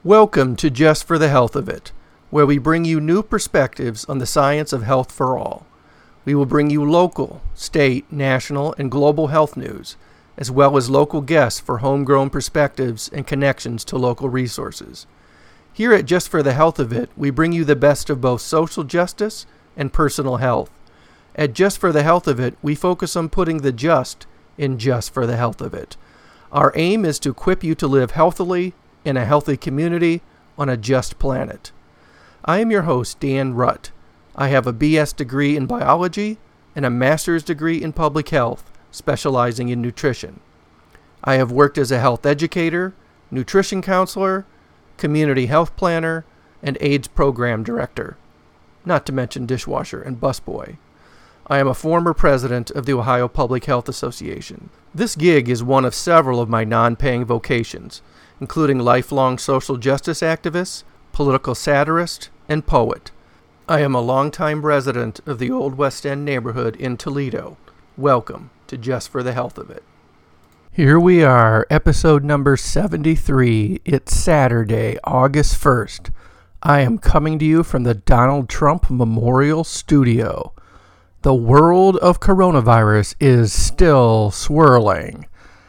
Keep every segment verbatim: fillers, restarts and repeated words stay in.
Welcome to Just for the Health of It, where we bring you new perspectives on the science of health for all. We will bring you local, state, national, and global health news, as well as local guests for homegrown perspectives and connections to local resources. Here at Just for the Health of It, we bring you the best of both social justice and personal health. At Just for the Health of It, we focus on putting the just in just for the health of it. Our aim is to equip you to live healthily in a healthy community on a just planet. I am your host, Dan Rutt. I have a B S degree in biology and a master's degree in public health, specializing in nutrition. I have worked as a health educator, nutrition counselor, community health planner, and AIDS program director, not to mention dishwasher and busboy. I am a former president of the Ohio Public Health Association. This gig is one of several of my non-paying vocations, including lifelong social justice activist, political satirist, and poet. I am a longtime resident of the Old West End neighborhood in Toledo. Welcome to Just for the Health of It. Here we are, episode number seventy-three. It's Saturday, August first. I am coming to you from the Donald Trump Memorial Studio. The world of coronavirus is still swirling.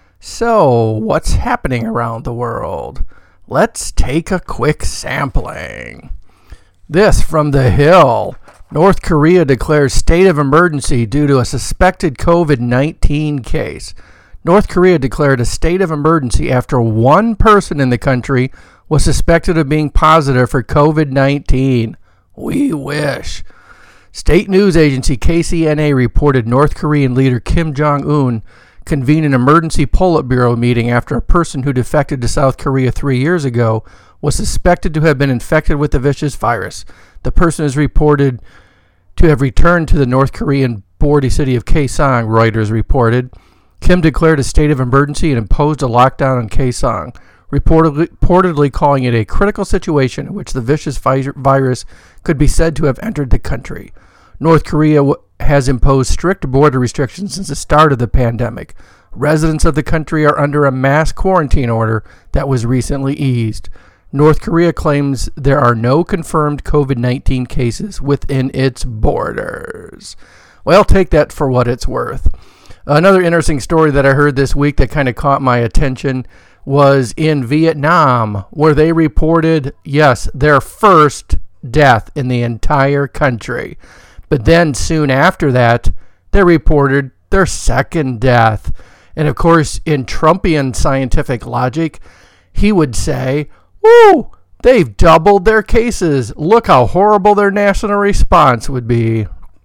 So, what's happening around the world? Let's take a quick sampling. This from The Hill. North Korea declares state of emergency due to a suspected covid nineteen case. North Korea declared a state of emergency after one person in the country was suspected of being positive for covid nineteen. We wish. State news agency K C N A reported North Korean leader Kim Jong-un convened an emergency Politburo meeting after a person who defected to South Korea three years ago was suspected to have been infected with the vicious virus. The person is reported to have returned to the North Korean border city of Kaesong, Reuters reported. Kim declared a state of emergency and imposed a lockdown on Kaesong, reportedly, reportedly calling it a critical situation in which the vicious vi- virus could be said to have entered the country. North Korea w- has imposed strict border restrictions since the start of the pandemic. Residents of the country are under a mass quarantine order that was recently eased. North Korea claims there are no confirmed covid nineteen cases within its borders. Well, take that for what it's worth. Another interesting story that I heard this week that kind of caught my attention was in Vietnam, where they reported, yes, their first death in the entire country. But then soon after that, they reported their second death. And of course, in Trumpian scientific logic, he would say, "Woo, they've doubled their cases. Look how horrible their national response would be."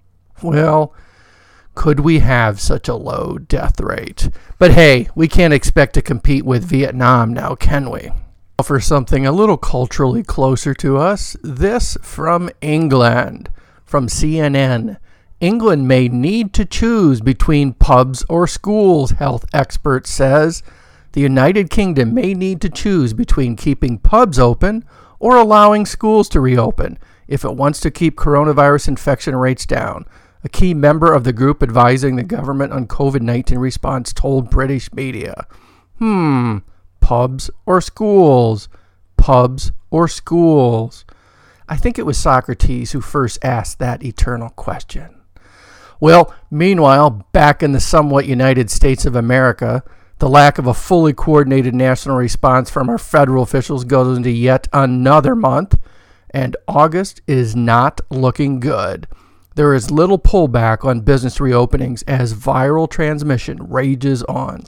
Well, could we have such a low death rate? But hey, we can't expect to compete with Vietnam now, can we? For something a little culturally closer to us, this from England. From C N N, England may need to choose between pubs or schools, health expert says. The United Kingdom may need to choose between keeping pubs open or allowing schools to reopen if it wants to keep coronavirus infection rates down. A key member of the group advising the government on covid nineteen response told British media. Hmm, pubs or schools? Pubs or schools? I think it was Socrates who first asked that eternal question. Well, meanwhile, back in the somewhat United States of America, the lack of a fully coordinated national response from our federal officials goes into yet another month, and August is not looking good. There is little pullback on business reopenings as viral transmission rages on.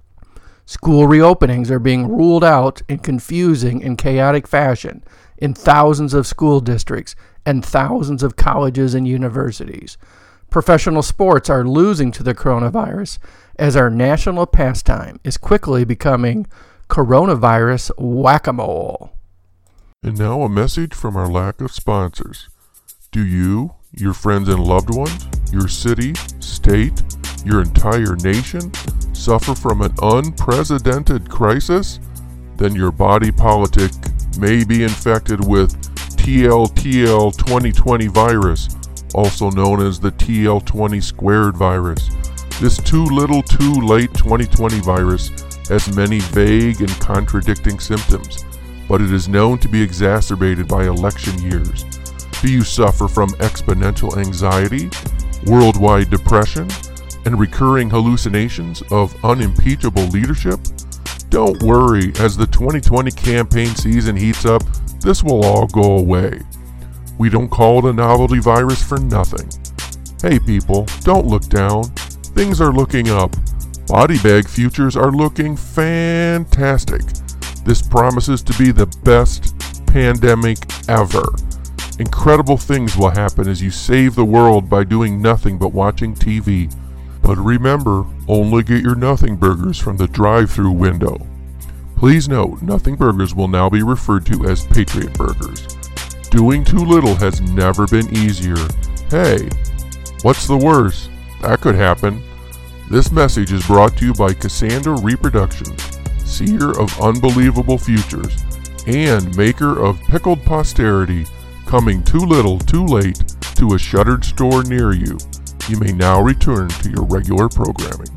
School reopenings are being ruled out in confusing and chaotic fashion in thousands of school districts and thousands of colleges and universities. Professional sports are losing to the coronavirus as our national pastime is quickly becoming coronavirus whack-a-mole. And now a message from our lack of sponsors. Do you, your friends and loved ones, your city, state, your entire nation suffer from an unprecedented crisis? Then your body politic may be infected with T L T L twenty twenty virus, also known as the T L twenty squared virus. This too little too late twenty twenty virus has many vague and contradicting symptoms. but it is known to be exacerbated by election years. Do you suffer from exponential anxiety, worldwide depression, and recurring hallucinations of unimpeachable leadership? Don't worry, as the twenty twenty campaign season heats up, this will all go away. We don't call it a novelty virus for nothing. Hey people, don't look down. Things are looking up. Body bag futures are looking fantastic. This promises to be the best pandemic ever. Incredible things will happen as you save the world by doing nothing but watching T V. But remember, only get your Nothing Burgers from the drive-thru window. Please note, Nothing Burgers will now be referred to as Patriot Burgers. Doing too little has never been easier. Hey, what's the worst? That could happen. This message is brought to you by Cassandra Reproductions, seer of unbelievable futures, and maker of Pickled Posterity, coming too little, too late to a shuttered store near you. You may now return to your regular programming.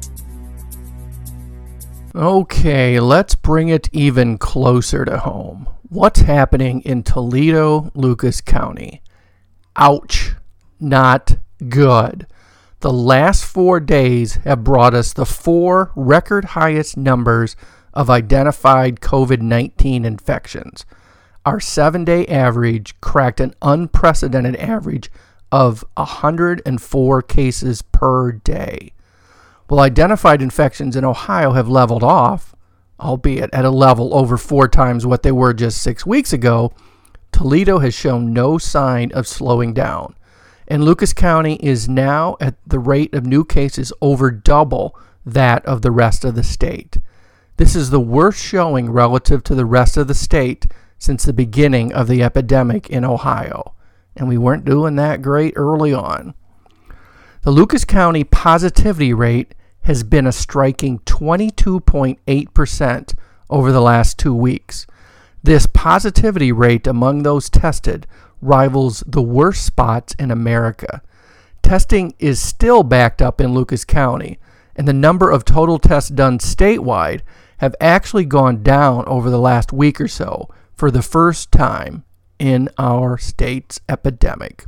Okay, let's bring it even closer to home. What's happening in Toledo, Lucas County? Ouch, not good. The last four days have brought us the four record highest numbers of identified covid nineteen infections. Our seven-day average cracked an unprecedented average of one hundred four cases per day. While identified infections in Ohio have leveled off, albeit at a level over four times what they were just six weeks ago, Toledo has shown no sign of slowing down. And Lucas County is now at the rate of new cases over double that of the rest of the state. This is the worst showing relative to the rest of the state since the beginning of the epidemic in Ohio. And we weren't doing that great early on. The Lucas County positivity rate has been a striking twenty-two point eight percent over the last two weeks. This positivity rate among those tested rivals the worst spots in America. Testing is still backed up in Lucas County, and the number of total tests done statewide have actually gone down over the last week or so for the first time in our state's epidemic.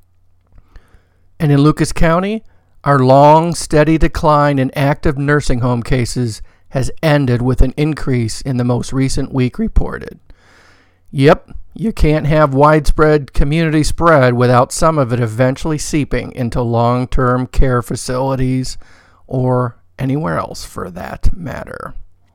And in Lucas County, our long, steady decline in active nursing home cases has ended with an increase in the most recent week reported. Yep, you can't have widespread community spread without some of it eventually seeping into long-term care facilities or anywhere else for that matter.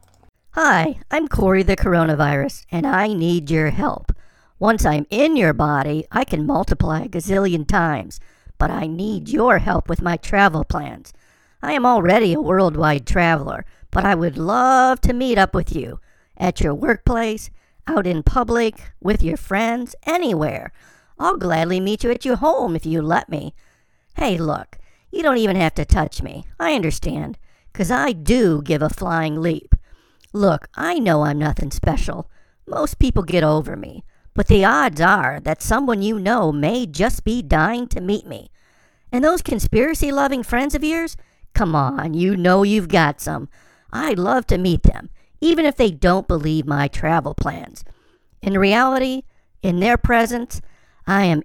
Hi, I'm Corey the Coronavirus, and I need your help. Once I'm in your body, I can multiply a gazillion times, but I need your help with my travel plans. I am already a worldwide traveler, but I would love to meet up with you at your workplace, out in public, with your friends, anywhere. I'll gladly meet you at your home if you let me. Hey, look, you don't even have to touch me. I understand, 'cause I do give a flying leap. Look, I know I'm nothing special. Most people get over me, but the odds are that someone you know may just be dying to meet me. And those conspiracy-loving friends of yours? Come on, you know you've got some. I'd love to meet them, even if they don't believe my travel plans. In reality, in their presence, I am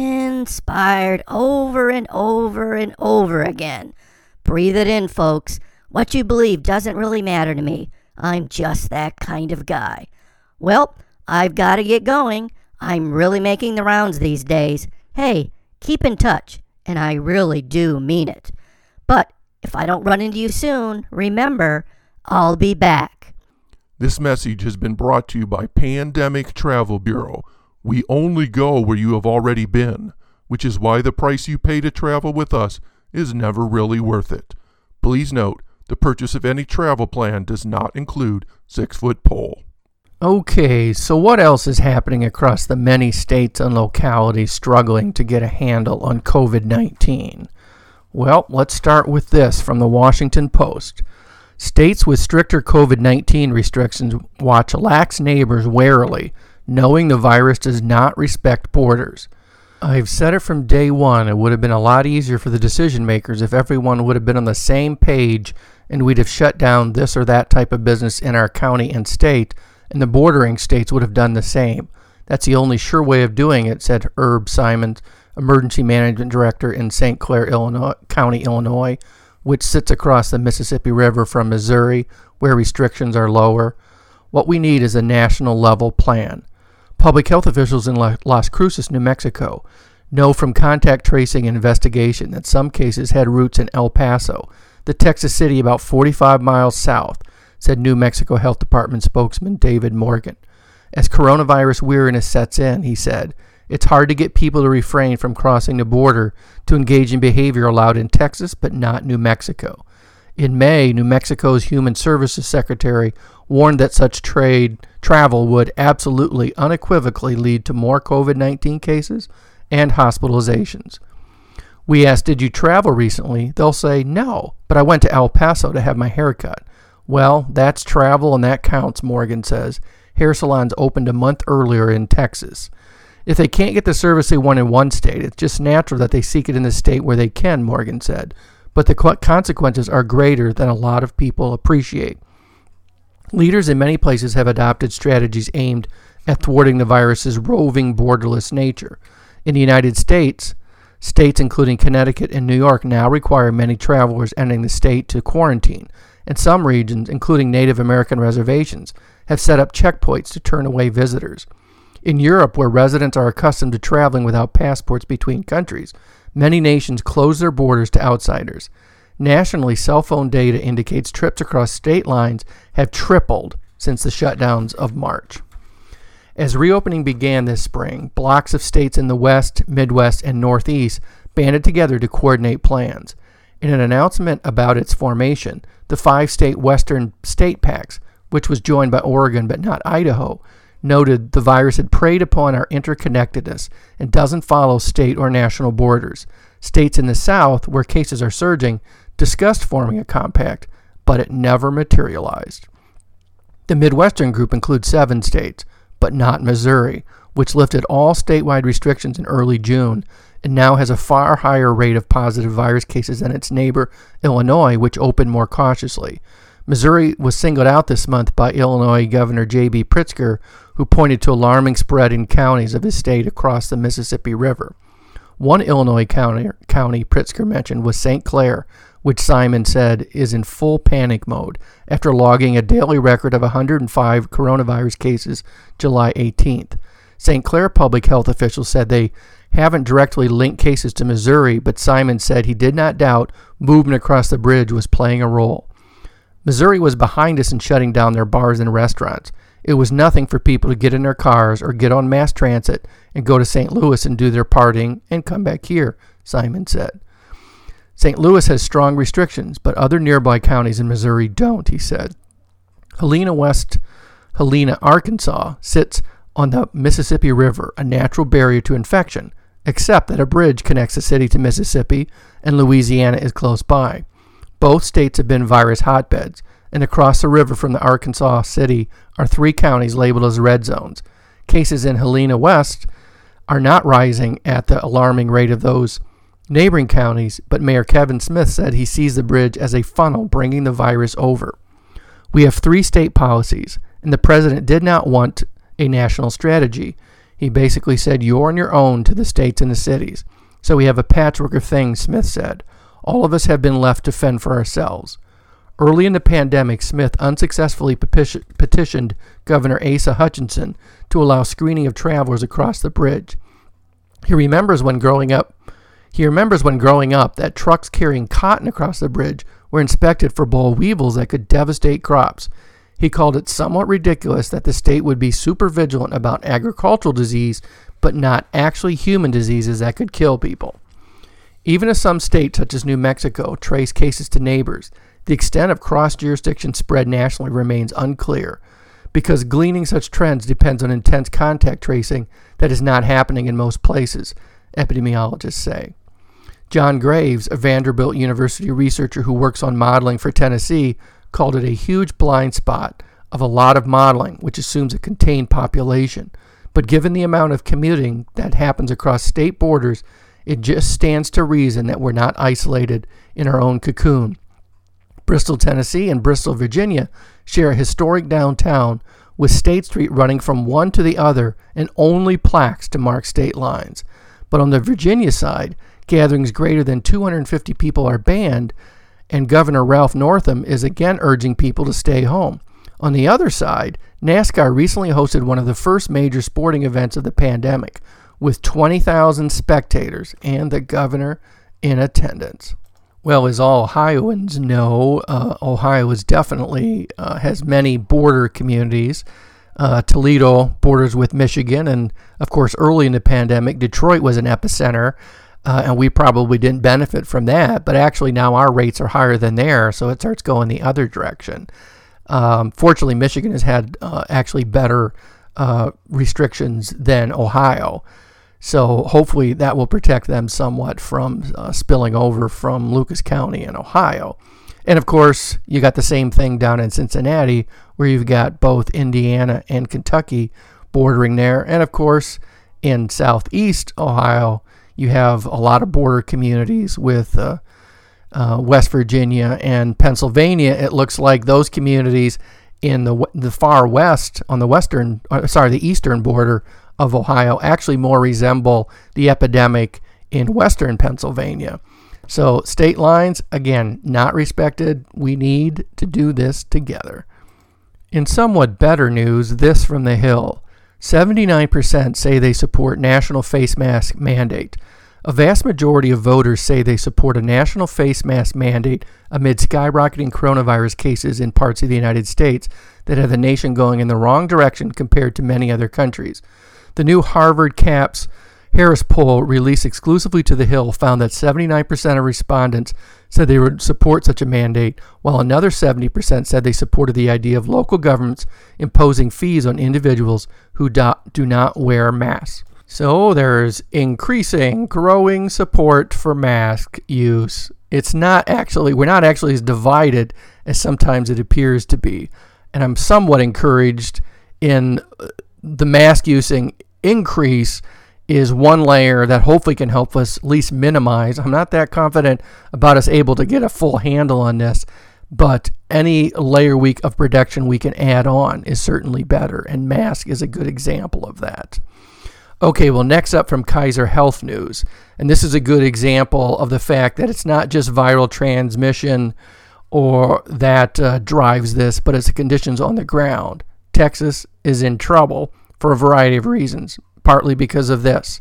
inspired over and over and over again. Breathe it in, folks. What you believe doesn't really matter to me. I'm just that kind of guy. Well, I've got to get going. I'm really making the rounds these days. Hey, keep in touch, and I really do mean it. But if I don't run into you soon, remember, I'll be back. This message has been brought to you by Pandemic Travel Bureau. We only go where you have already been, which is why the price you pay to travel with us is never really worth it. Please note, the purchase of any travel plan does not include six-foot pole. Okay, so what else is happening across the many states and localities struggling to get a handle on covid nineteen? Well, let's start with this from the Washington Post. States with stricter covid nineteen restrictions watch lax neighbors warily, knowing the virus does not respect borders. I've said it from day one, it would have been a lot easier for the decision makers if everyone would have been on the same page and we'd have shut down this or that type of business in our county and state and the bordering states would have done the same. That's the only sure way of doing it, said Herb Simons, Emergency Management Director in Saint Clair Illinois, County, Illinois, which sits across the Mississippi River from Missouri, where restrictions are lower. What we need is a national level plan. Public health officials in Las Cruces, New Mexico, know from contact tracing and investigation that some cases had roots in El Paso, the Texas city about forty-five miles south, said New Mexico Health Department spokesman David Morgan. As coronavirus weariness sets in, he said, it's hard to get people to refrain from crossing the border to engage in behavior allowed in Texas but not New Mexico. In May, New Mexico's Human Services Secretary warned that such trade travel would absolutely, unequivocally lead to more COVID nineteen cases and hospitalizations. We asked, did you travel recently? They'll say, no, but I went to El Paso to have my hair cut. Well, that's travel and that counts, Morgan says. Hair salons opened a month earlier in Texas. If they can't get the service they want in one state, it's just natural that they seek it in the state where they can, Morgan said. But the consequences are greater than a lot of people appreciate. Leaders in many places have adopted strategies aimed at thwarting the virus's roving, borderless nature. In the United States, states including Connecticut and New York now require many travelers entering the state to quarantine, and some regions, including Native American reservations, have set up checkpoints to turn away visitors. In Europe, where residents are accustomed to traveling without passports between countries, many nations close their borders to outsiders. Nationally, cell phone data indicates trips across state lines have tripled since the shutdowns of March. As reopening began this spring, blocks of states in the West, Midwest, and Northeast banded together to coordinate plans. In an announcement about its formation, the five-state Western State Pact, which was joined by Oregon but not Idaho, noted the virus had preyed upon our interconnectedness and doesn't follow state or national borders. States in the South, where cases are surging, discussed forming a compact, but it never materialized. The Midwestern group includes seven states, but not Missouri, which lifted all statewide restrictions in early June and now has a far higher rate of positive virus cases than its neighbor, Illinois, which opened more cautiously. Missouri was singled out this month by Illinois Governor J B Pritzker, who pointed to alarming spread in counties of his state across the Mississippi River. One Illinois county, county Pritzker mentioned was Saint Clair, which Simon said is in full panic mode after logging a daily record of one hundred five coronavirus cases July eighteenth. Saint Clair public health officials said they haven't directly linked cases to Missouri, but Simon said he did not doubt movement across the bridge was playing a role. Missouri was behind us in shutting down their bars and restaurants. It was nothing for people to get in their cars or get on mass transit and go to Saint Louis and do their partying and come back here, Simon said. Saint Louis has strong restrictions, but other nearby counties in Missouri don't, he said. Helena, West Helena, Arkansas, sits on the Mississippi River, a natural barrier to infection, except that a bridge connects the city to Mississippi and Louisiana is close by. Both states have been virus hotbeds, and across the river from the Arkansas city are three counties labeled as red zones. Cases in Helena West are not rising at the alarming rate of those neighboring counties, but Mayor Kevin Smith said he sees the bridge as a funnel bringing the virus over. We have three state policies, and the president did not want a national strategy. He basically said, you're on your own to the states and the cities. So we have a patchwork of things, Smith said. All of us have been left to fend for ourselves. Early in the pandemic, Smith unsuccessfully petitioned Governor Asa Hutchinson to allow screening of travelers across the bridge. He remembers when growing up He remembers when growing up that trucks carrying cotton across the bridge were inspected for boll weevils that could devastate crops. He called it somewhat ridiculous that the state would be super vigilant about agricultural disease, but not actually human diseases that could kill people. Even as some states, such as New Mexico, trace cases to neighbors, the extent of cross-jurisdiction spread nationally remains unclear, because gleaning such trends depends on intense contact tracing that is not happening in most places, epidemiologists say. John Graves, a Vanderbilt University researcher who works on modeling for Tennessee, called it a huge blind spot of a lot of modeling, which assumes a contained population. But given the amount of commuting that happens across state borders, it just stands to reason that we're not isolated in our own cocoon. Bristol, Tennessee, and Bristol, Virginia share a historic downtown with State Street running from one to the other and only plaques to mark state lines. But on the Virginia side, gatherings greater than two hundred fifty people are banned, and Governor Ralph Northam is again urging people to stay home. On the other side, NASCAR recently hosted one of the first major sporting events of the pandemic, with twenty thousand spectators and the governor in attendance. Well, as all Ohioans know, uh, Ohio is definitely uh, has many border communities. Uh, Toledo borders with Michigan, and of course, early in the pandemic, Detroit was an epicenter, uh, and we probably didn't benefit from that. But actually, now our rates are higher than theirs, so it starts going the other direction. Um, fortunately, Michigan has had uh, actually better uh, restrictions than Ohio. So hopefully that will protect them somewhat from uh, spilling over from Lucas County in Ohio. And of course, you got the same thing down in Cincinnati, where you've got both Indiana and Kentucky bordering there. And of course, in southeast Ohio, you have a lot of border communities with uh, uh, West Virginia and Pennsylvania. It looks like those communities in the the far west, on the western, uh, sorry, the eastern border of Ohio, actually more resemble the epidemic in western Pennsylvania. So state lines, again, not respected. We need to do this together. In somewhat better news, this from the Hill. seventy-nine percent say they support national face mask mandate. A vast majority of voters say they support a national face mask mandate amid skyrocketing coronavirus cases in parts of the United States that have the nation going in the wrong direction compared to many other countries. The new Harvard CAPS Harris poll released exclusively to The Hill found that seventy-nine percent of respondents said they would support such a mandate, while another seventy percent said they supported the idea of local governments imposing fees on individuals who do, do not wear masks. So there's increasing, growing support for mask use. It's not actually, we're not actually as divided as sometimes it appears to be. And I'm somewhat encouraged in the mask using increase is one layer that hopefully can help us at least minimize. I'm not that confident about us able to get a full handle on this, but any layer week of protection we can add on is certainly better, and mask is a good example of that. Okay, well, next up from Kaiser Health News, and this is a good example of the fact that it's not just viral transmission or that uh, drives this, but it's the conditions on the ground. Texas is in trouble for a variety of reasons, partly because of this.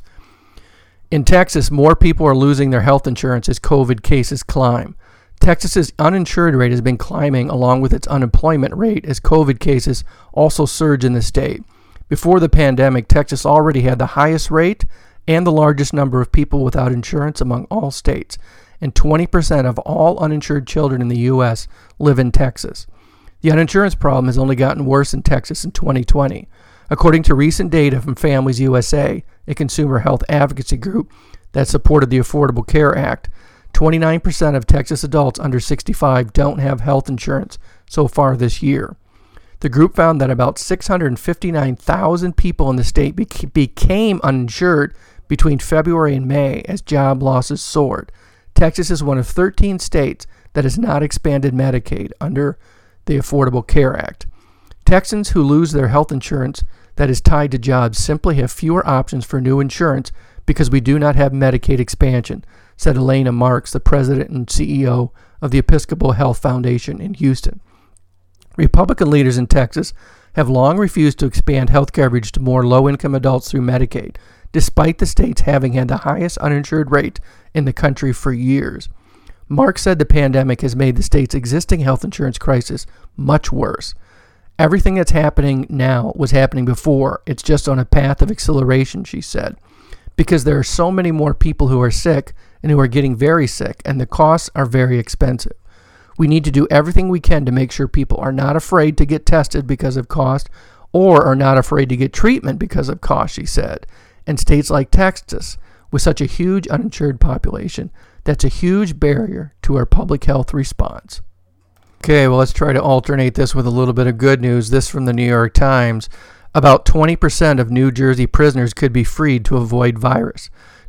In Texas, more people are losing their health insurance as COVID cases climb. Texas's uninsured rate has been climbing along with its unemployment rate as COVID cases also surge in the state. Before the pandemic, Texas already had the highest rate and the largest number of people without insurance among all states, and twenty percent of all uninsured children in the U S live in Texas. The uninsurance problem has only gotten worse in Texas in twenty twenty. According to recent data from Families U S A, a consumer health advocacy group that supported the Affordable Care Act, twenty-nine percent of Texas adults under sixty-five don't have health insurance so far this year. The group found that about six hundred fifty-nine thousand people in the state bec- became uninsured between February and May as job losses soared. Texas is one of thirteen states that has not expanded Medicaid under the Affordable Care Act. Texans who lose their health insurance that is tied to jobs simply have fewer options for new insurance because we do not have Medicaid expansion, said Elena Marks, the president and C E O of the Episcopal Health Foundation in Houston. Republican leaders in Texas have long refused to expand health coverage to more low-income adults through Medicaid, despite the states having had the highest uninsured rate in the country for years. Mark said the pandemic has made the state's existing health insurance crisis much worse. Everything that's happening now was happening before. It's just on a path of acceleration, she said, because there are so many more people who are sick and who are getting very sick, and the costs are very expensive. We need to do everything we can to make sure people are not afraid to get tested because of cost or are not afraid to get treatment because of cost, she said. And states like Texas, with such a huge uninsured population, that's a huge barrier to our public health response. Okay, well, let's try to alternate this with a little bit of good news. This from the New York Times. About twenty percent of New Jersey prisoners could be freed to avoid virus.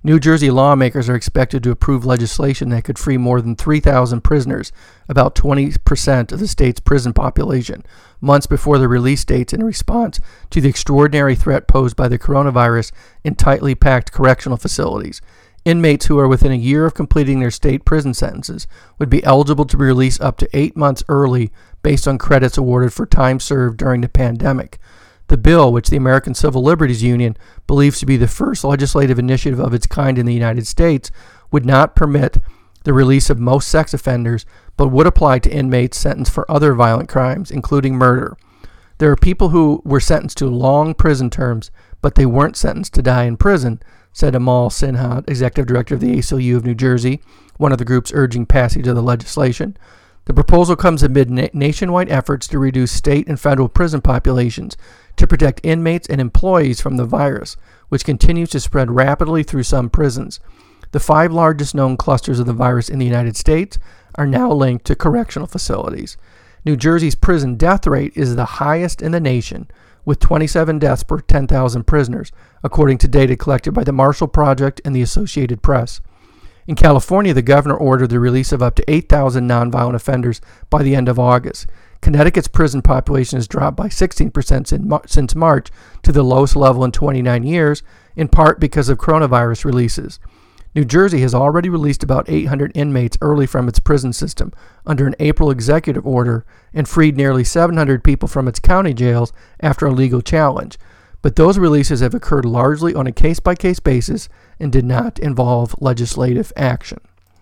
New Jersey lawmakers are expected to approve legislation that could free more than three thousand prisoners, about twenty percent of the state's prison population, months before the release dates in response to the extraordinary threat posed by the coronavirus in tightly packed correctional facilities. Inmates who are within a year of completing their state prison sentences would be eligible to be released up to eight months early based on credits awarded for time served during the pandemic. The bill, which the American Civil Liberties Union believes to be the first legislative initiative of its kind in the United States, would not permit the release of most sex offenders, but would apply to inmates sentenced for other violent crimes, including murder. There are people who were sentenced to long prison terms, but they weren't sentenced to die in prison, said Amal Sinha, executive director of the A C L U of New Jersey, one of the groups urging passage of the legislation. The proposal comes amid na- nationwide efforts to reduce state and federal prison populations to protect inmates and employees from the virus, which continues to spread rapidly through some prisons. The five largest known clusters of the virus in the United States are now linked to correctional facilities. New Jersey's prison death rate is the highest in the nation, with twenty-seven deaths per ten thousand prisoners, according to data collected by the Marshall Project and the Associated Press. In California, the governor ordered the release of up to eight thousand nonviolent offenders by the end of August. Connecticut's prison population has dropped by sixteen percent since March to the lowest level in twenty-nine years, in part because of coronavirus releases. New Jersey has already released about eight hundred inmates early from its prison system under an April executive order and freed nearly seven hundred people from its county jails after a legal challenge. But those releases have occurred largely on a case-by-case basis and did not involve legislative action.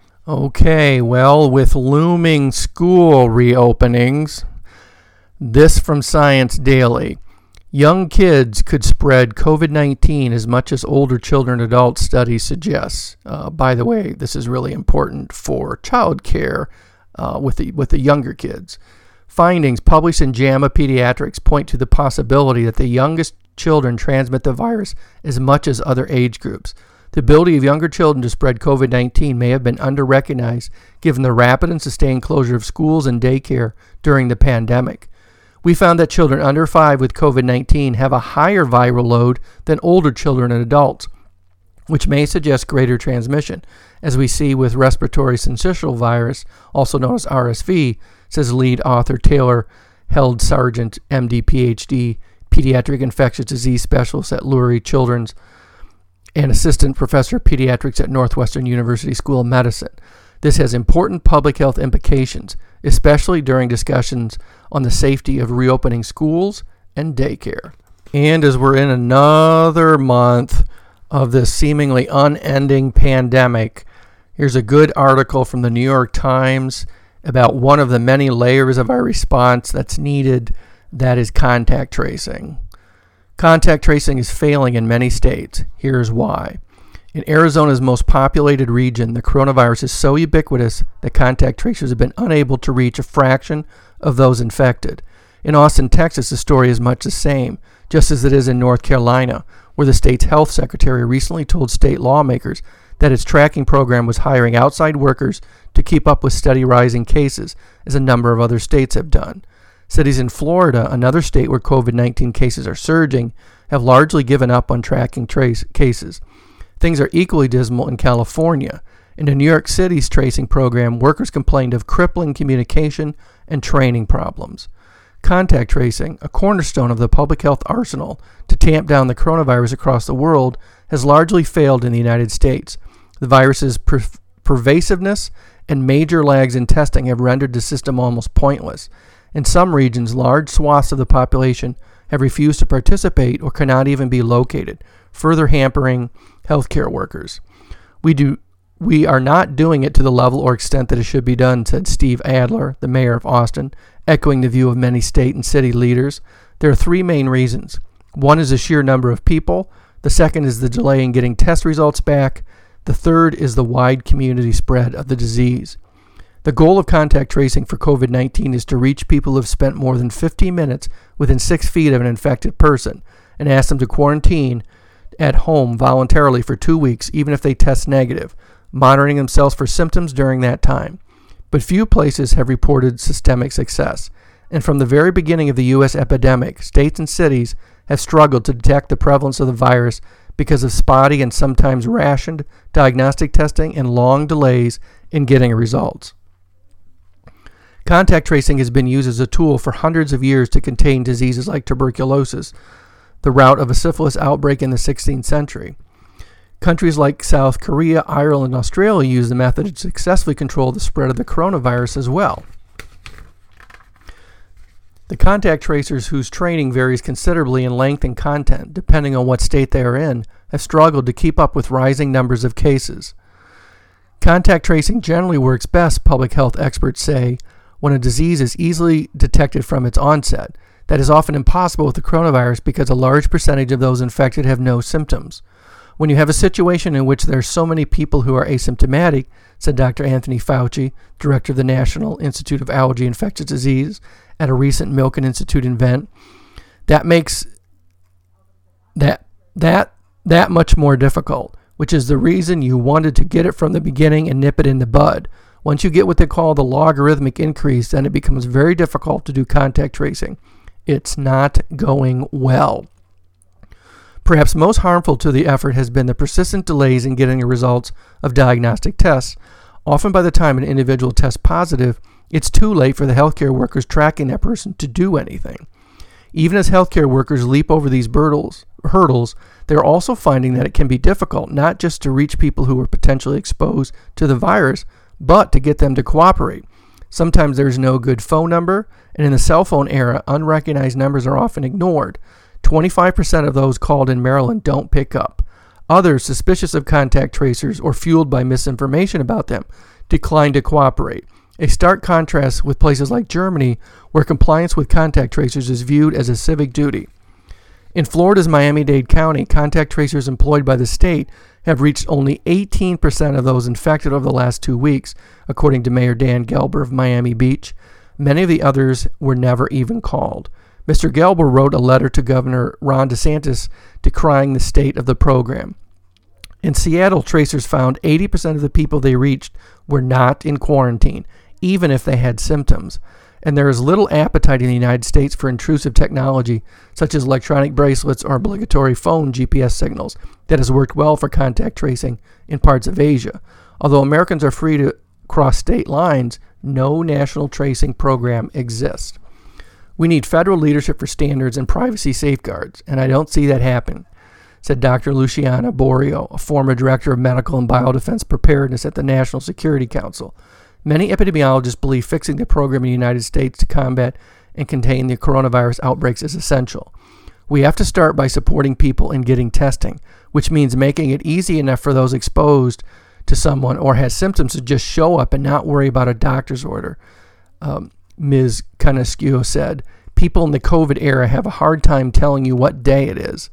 Okay, well, with looming school reopenings, this from Science Daily. Young kids could spread covid nineteen as much as older children and adults, studies suggest. Uh, by the way, this is really important for child care uh, with the with the younger kids. Findings published in JAMA Pediatrics point to the possibility that the youngest children transmit the virus as much as other age groups. The ability of younger children to spread covid nineteen may have been under-recognized given the rapid and sustained closure of schools and daycare during the pandemic. We found that children under five with covid nineteen have a higher viral load than older children and adults, which may suggest greater transmission, as we see with respiratory syncytial virus, also known as R S V, says lead author Taylor Held Sargent, M D, P H D, pediatric infectious disease specialist at Lurie Children's and assistant professor of pediatrics at Northwestern University School of Medicine. This has important public health implications, especially during discussions on the safety of reopening schools and daycare. And as we're in another month of this seemingly unending pandemic, here's a good article from the New York Times about one of the many layers of our response that's needed, that is contact tracing. Contact tracing is failing in many states. Here's why. In Arizona's most populated region, the coronavirus is so ubiquitous that contact tracers have been unable to reach a fraction of those infected. In Austin, Texas, the story is much the same, just as it is in North Carolina, where the state's health secretary recently told state lawmakers that its tracking program was hiring outside workers to keep up with steady rising cases, as a number of other states have done. Cities in Florida, another state where covid nineteen cases are surging, have largely given up on tracking trace cases. Things are equally dismal in California. In the New York City's tracing program, workers complained of crippling communication and training problems. Contact tracing, a cornerstone of the public health arsenal to tamp down the coronavirus across the world, has largely failed in the United States. The virus's per- pervasiveness and major lags in testing have rendered the system almost pointless. In some regions, large swaths of the population have refused to participate or cannot even be located, further hampering healthcare workers. We do we are not doing it to the level or extent that it should be done, said Steve Adler, the mayor of Austin, echoing the view of many state and city leaders. There are three main reasons. One is the sheer number of people. The second is the delay in getting test results back. The third is the wide community spread of the disease. The goal of contact tracing for covid nineteen is to reach people who have spent more than fifteen minutes within six feet of an infected person and ask them to quarantine at home voluntarily for two weeks, even if they test negative, monitoring themselves for symptoms during that time. But few places have reported systemic success. And from the very beginning of the U S epidemic, states and cities have struggled to detect the prevalence of the virus because of spotty and sometimes rationed diagnostic testing and long delays in getting results. Contact tracing has been used as a tool for hundreds of years to contain diseases like tuberculosis, the root of a syphilis outbreak in the sixteenth century. Countries like South Korea, Ireland, and Australia use the method to successfully control the spread of the coronavirus as well. The contact tracers, whose training varies considerably in length and content depending on what state they are in, have struggled to keep up with rising numbers of cases. Contact tracing generally works best, public health experts say, when a disease is easily detected from its onset. That is often impossible with the coronavirus because a large percentage of those infected have no symptoms. When you have a situation in which there are so many people who are asymptomatic, said Doctor Anthony Fauci, director of the National Institute of Allergy and Infectious Disease, at a recent Milken Institute event, that makes that that that much more difficult, which is the reason you wanted to get it from the beginning and nip it in the bud. Once you get what they call the logarithmic increase, then it becomes very difficult to do contact tracing. It's not going well. Perhaps most harmful to the effort has been the persistent delays in getting the results of diagnostic tests. Often by the time an individual tests positive, it's too late for the healthcare workers tracking that person to do anything. Even as healthcare workers leap over these hurdles, hurdles, they're also finding that it can be difficult not just to reach people who are potentially exposed to the virus, but to get them to cooperate. Sometimes there's no good phone number, and in the cell phone era, unrecognized numbers are often ignored. twenty-five percent of those called in Maryland don't pick up. Others, suspicious of contact tracers or fueled by misinformation about them, decline to cooperate. A stark contrast with places like Germany, where compliance with contact tracers is viewed as a civic duty. In Florida's Miami-Dade County, contact tracers employed by the state have reached only eighteen percent of those infected over the last two weeks, according to Mayor Dan Gelber of Miami Beach. Many of the others were never even called. Mister Gelber wrote a letter to Governor Ron DeSantis decrying the state of the program. In Seattle, tracers found eighty percent of the people they reached were not in quarantine, even if they had symptoms. And there is little appetite in the United States for intrusive technology, such as electronic bracelets or obligatory phone G P S signals, that has worked well for contact tracing in parts of Asia. Although Americans are free to cross state lines, no national tracing program exists. We need federal leadership for standards and privacy safeguards, and I don't see that happen, said Doctor Luciana Borio, a former director of medical and biodefense preparedness at the National Security Council. Many epidemiologists believe fixing the program in the United States to combat and contain the coronavirus outbreaks is essential. We have to start by supporting people in getting testing, which means making it easy enough for those exposed to someone or has symptoms to just show up and not worry about a doctor's order. Um, Miz Canescu said, people in the COVID era have a hard time telling you what day it is.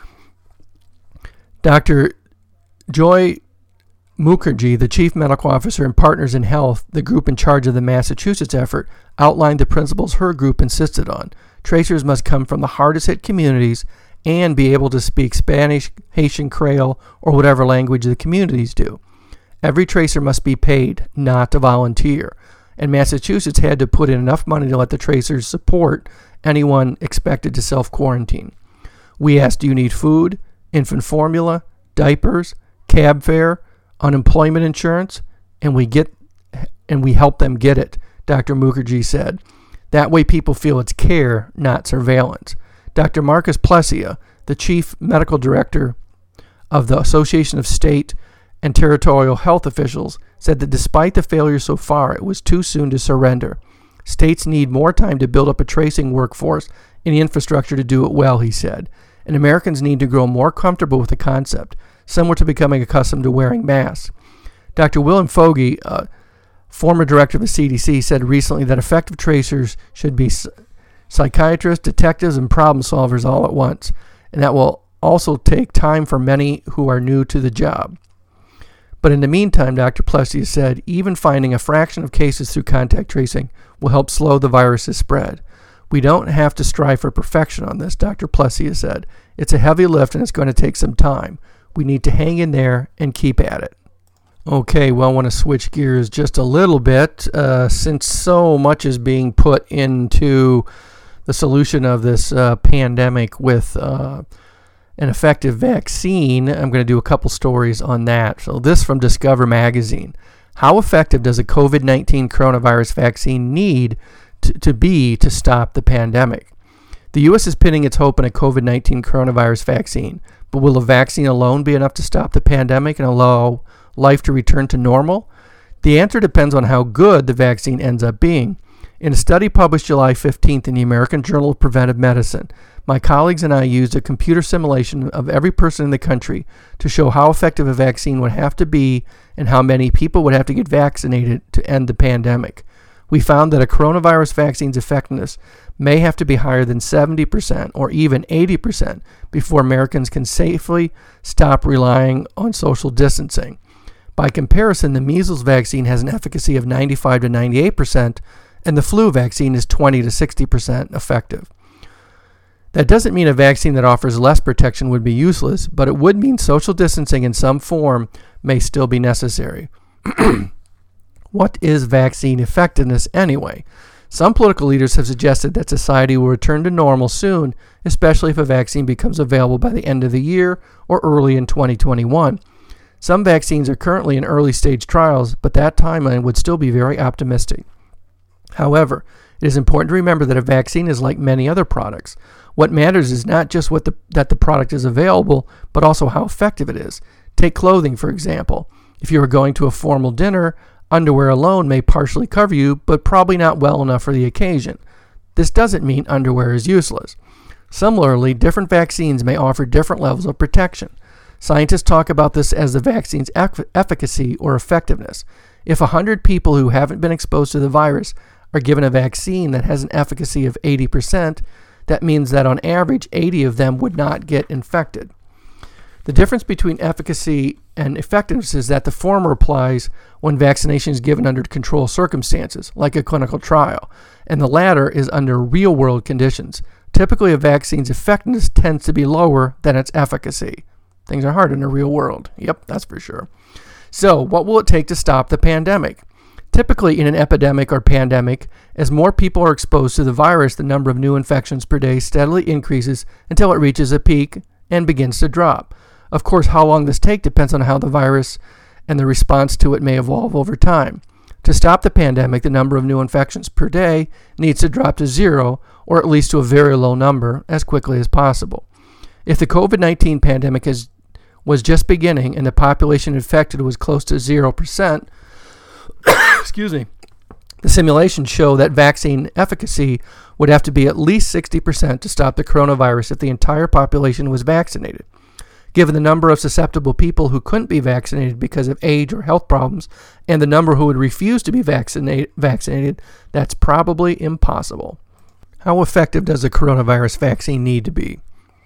Doctor Joy Mukherjee, the chief medical officer and Partners in Health, the group in charge of the Massachusetts effort, outlined the principles her group insisted on. Tracers must come from the hardest hit communities and be able to speak Spanish, Haitian, Creole, or whatever language the communities do. Every tracer must be paid, not to volunteer. And Massachusetts had to put in enough money to let the tracers support anyone expected to self-quarantine. We asked, do you need food, infant formula, diapers, cab fare, unemployment insurance, and we get and we help them get it, Doctor Mukherjee said. That way people feel it's care, not surveillance. Doctor Marcus Plessia, the chief medical director of the Association of State and Territorial Health Officials, said that despite the failure so far, it was too soon to surrender. States need more time to build up a tracing workforce and the infrastructure to do it well, he said. And Americans need to grow more comfortable with the concept, similar to becoming accustomed to wearing masks. Doctor William Fogey, uh, former director of the C D C, said recently that effective tracers should be psychiatrists, detectives, and problem solvers all at once, and that will also take time for many who are new to the job. But in the meantime, Doctor Plessis said, even finding a fraction of cases through contact tracing will help slow the virus's spread. We don't have to strive for perfection on this, Doctor Plessis said. It's a heavy lift and it's going to take some time. We need to hang in there and keep at it. Okay, well, I want to switch gears just a little bit, uh, since so much is being put into the solution of this uh, pandemic with uh, an effective vaccine, I'm going to do a couple stories on that. So this from Discover Magazine. How effective does a covid nineteen coronavirus vaccine need to, to be to stop the pandemic? The U S is pinning its hope on a covid nineteen coronavirus vaccine, but will a vaccine alone be enough to stop the pandemic and allow life to return to normal? The answer depends on how good the vaccine ends up being. In a study published July fifteenth in the American Journal of Preventive Medicine, my colleagues and I used a computer simulation of every person in the country to show how effective a vaccine would have to be and how many people would have to get vaccinated to end the pandemic. We found that a coronavirus vaccine's effectiveness may have to be higher than seventy percent or even eighty percent before Americans can safely stop relying on social distancing. By comparison, the measles vaccine has an efficacy of ninety-five to ninety-eight percent, and the flu vaccine is twenty to sixty percent effective. That doesn't mean a vaccine that offers less protection would be useless, but it would mean social distancing in some form may still be necessary. What is vaccine effectiveness anyway? Some political leaders have suggested that society will return to normal soon, especially if a vaccine becomes available by the end of the year or early in twenty twenty-one. Some vaccines are currently in early stage trials, but that timeline would still be very optimistic. However, it is important to remember that a vaccine is like many other products. What matters is not just what the, that the product is available, but also how effective it is. Take clothing, for example. If you are going to a formal dinner, underwear alone may partially cover you, but probably not well enough for the occasion. This doesn't mean underwear is useless. Similarly, different vaccines may offer different levels of protection. Scientists talk about this as the vaccine's eff- efficacy or effectiveness. If one hundred people who haven't been exposed to the virus are given a vaccine that has an efficacy of eighty percent, that means that on average, eighty of them would not get infected. The difference between efficacy and effectiveness is that the former applies when vaccination is given under controlled circumstances, like a clinical trial, and the latter is under real-world conditions. Typically, a vaccine's effectiveness tends to be lower than its efficacy. Things are hard in the real world. Yep, that's for sure. So, what will it take to stop the pandemic? Typically, in an epidemic or pandemic, as more people are exposed to the virus, the number of new infections per day steadily increases until it reaches a peak and begins to drop. Of course, how long this takes depends on how the virus and the response to it may evolve over time. To stop the pandemic, the number of new infections per day needs to drop to zero, or at least to a very low number, as quickly as possible. If the covid nineteen pandemic has, was just beginning and the population infected was close to zero percent, excuse me, the simulations show that vaccine efficacy would have to be at least sixty percent to stop the coronavirus if the entire population was vaccinated. Given the number of susceptible people who couldn't be vaccinated because of age or health problems, and the number who would refuse to be vaccinate, vaccinated, that's probably impossible. How effective does a coronavirus vaccine need to be?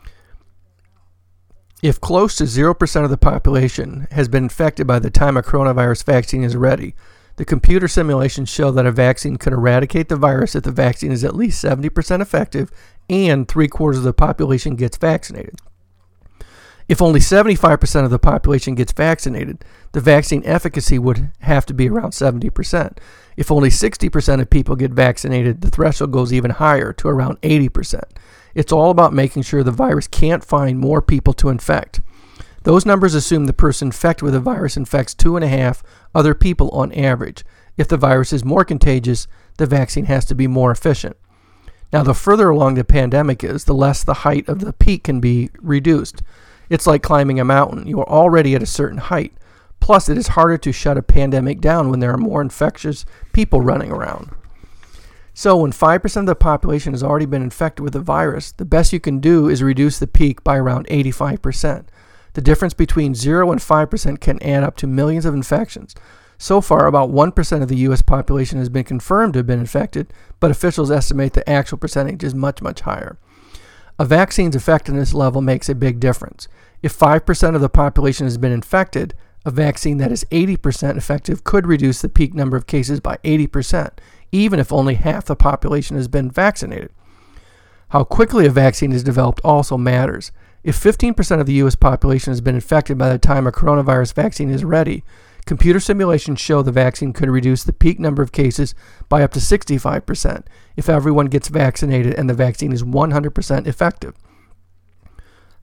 If close to zero percent of the population has been infected by the time a coronavirus vaccine is ready, the computer simulations show that a vaccine could eradicate the virus if the vaccine is at least seventy percent effective and three-quarters of the population gets vaccinated. If only seventy-five percent of the population gets vaccinated, the vaccine efficacy would have to be around seventy percent. If only sixty percent of people get vaccinated, the threshold goes even higher to around eighty percent. It's all about making sure the virus can't find more people to infect. Those numbers assume the person infected with the virus infects two and a half other people on average. If the virus is more contagious, the vaccine has to be more efficient. Now, the further along the pandemic is, the less the height of the peak can be reduced. It's like climbing a mountain. You are already at a certain height. Plus, it is harder to shut a pandemic down when there are more infectious people running around. So when five percent of the population has already been infected with the virus, the best you can do is reduce the peak by around eighty-five percent. The difference between zero and five percent can add up to millions of infections. So far, about one percent of the U S population has been confirmed to have been infected, but officials estimate the actual percentage is much, much higher. A vaccine's effectiveness level makes a big difference. If five percent of the population has been infected, a vaccine that is eighty percent effective could reduce the peak number of cases by eighty percent, even if only half the population has been vaccinated. How quickly a vaccine is developed also matters. If fifteen percent of the U S population has been infected by the time a coronavirus vaccine is ready, computer simulations show the vaccine could reduce the peak number of cases by up to sixty-five percent if everyone gets vaccinated and the vaccine is one hundred percent effective.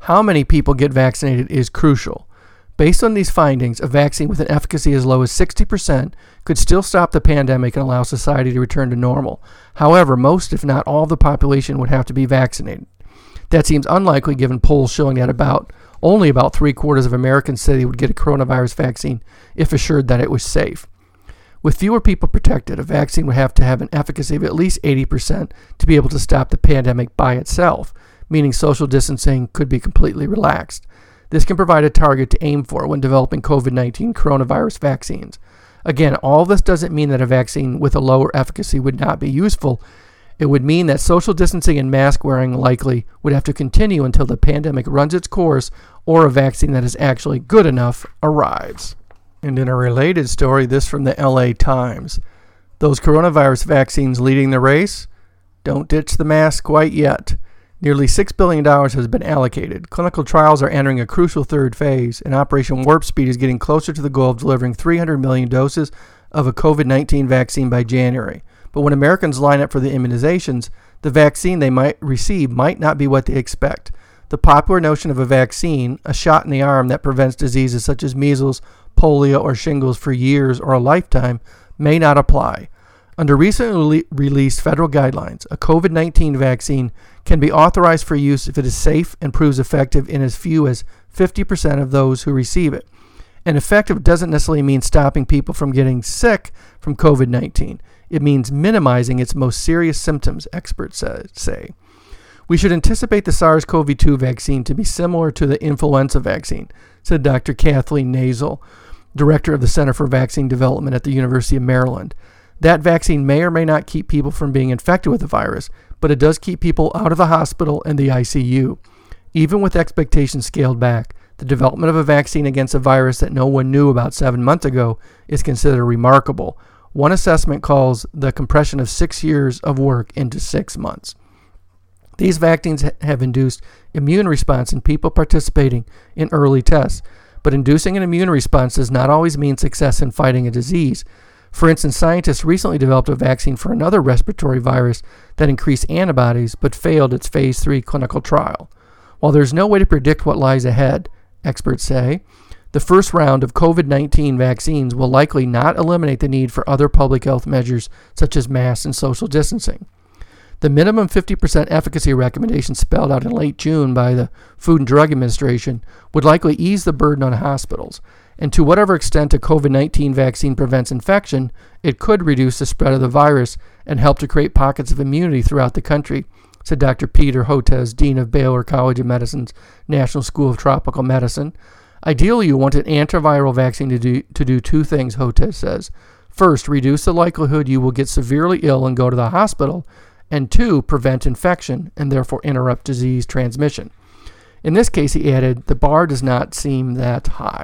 How many people get vaccinated is crucial. Based on these findings, a vaccine with an efficacy as low as sixty percent could still stop the pandemic and allow society to return to normal. However, most, if not all, of the population would have to be vaccinated. That seems unlikely given polls showing that about only about three-quarters of Americans said they would get a coronavirus vaccine if assured that it was safe. With fewer people protected, a vaccine would have to have an efficacy of at least eighty percent to be able to stop the pandemic by itself, meaning social distancing could be completely relaxed. This can provide a target to aim for when developing covid nineteen coronavirus vaccines. Again, all this doesn't mean that a vaccine with a lower efficacy would not be useful. It would mean that social distancing and mask wearing likely would have to continue until the pandemic runs its course or a vaccine that is actually good enough arrives. And in a related story, this from the L A Times. Those coronavirus vaccines leading the race? Don't ditch the mask quite yet. Nearly six billion dollars has been allocated. Clinical trials are entering a crucial third phase, and Operation Warp Speed is getting closer to the goal of delivering three hundred million doses of a covid nineteen vaccine by January. But when Americans line up for the immunizations, the vaccine they might receive might not be what they expect. The popular notion of a vaccine, a shot in the arm that prevents diseases such as measles, polio, or shingles for years or a lifetime, may not apply. Under recently released federal guidelines, a covid nineteen vaccine can be authorized for use if it is safe and proves effective in as few as fifty percent of those who receive it. And effective doesn't necessarily mean stopping people from getting sick from covid nineteen. It means minimizing its most serious symptoms, experts say. We should anticipate the SARS-C o V two vaccine to be similar to the influenza vaccine, said Doctor Kathleen Nazel, director of the Center for Vaccine Development at the University of Maryland. That vaccine may or may not keep people from being infected with the virus, but it does keep people out of the hospital and the I C U. Even with expectations scaled back, the development of a vaccine against a virus that no one knew about seven months ago is considered remarkable. One assessment calls the compression of six years of work into six months. These vaccines have induced immune response in people participating in early tests, but inducing an immune response does not always mean success in fighting a disease. For instance, scientists recently developed a vaccine for another respiratory virus that increased antibodies but failed its phase three clinical trial. While there's no way to predict what lies ahead, experts say, the first round of covid nineteen vaccines will likely not eliminate the need for other public health measures such as masks and social distancing. The minimum fifty percent efficacy recommendation spelled out in late June by the Food and Drug Administration would likely ease the burden on hospitals. And to whatever extent a covid nineteen vaccine prevents infection, it could reduce the spread of the virus and help to create pockets of immunity throughout the country, said Doctor Peter Hotez, Dean of Baylor College of Medicine's National School of Tropical Medicine. Ideally, you want an antiviral vaccine to do, to do two things, Hotez says. First, reduce the likelihood you will get severely ill and go to the hospital, and two, prevent infection and therefore interrupt disease transmission. In this case, he added, the bar does not seem that high.